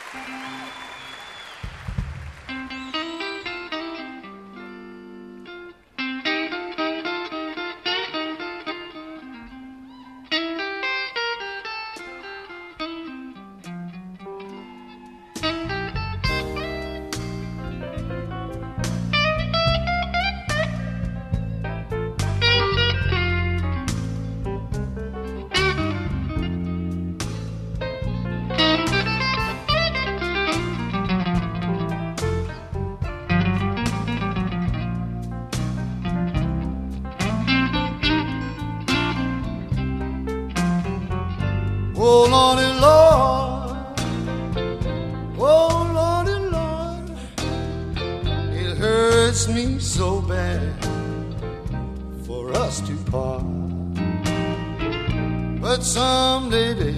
Oh, Lordy, Lord, oh, Lordy, Lord, it hurts me so bad for us to part. But someday, baby,